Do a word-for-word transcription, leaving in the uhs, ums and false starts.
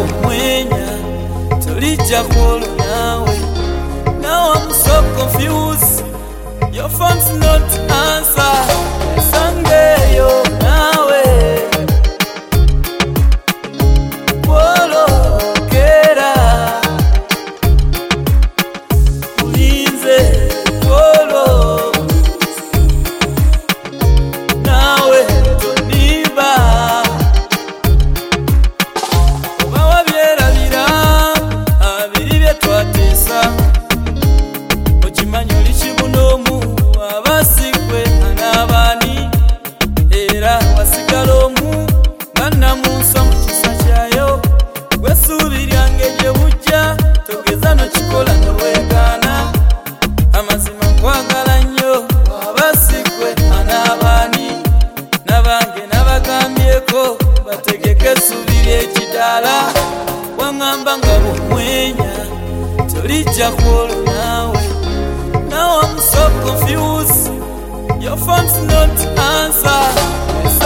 bumwenya tolijja kuolo nawe. Now I'm so confused, your phone's not answer. Sangeyo nawe kuolo kera ulinze kuolo nawe toniba oba wabyerabira abiri bye twatesa okimanyi oli kibunomu abasigwe anaabani era wasigala omu nga namunswa mu kisa kyayo gwesuubiryange gye bujja togeza nokikola noweegaana amazima nkwagala nnyo abasigwe anaabani nabange nabagambyeko bategeke essuubiri ekidaala waŋŋamba nga bumwenya tolijja kuolo nawe. Now I'm so confused, your phone's not answer.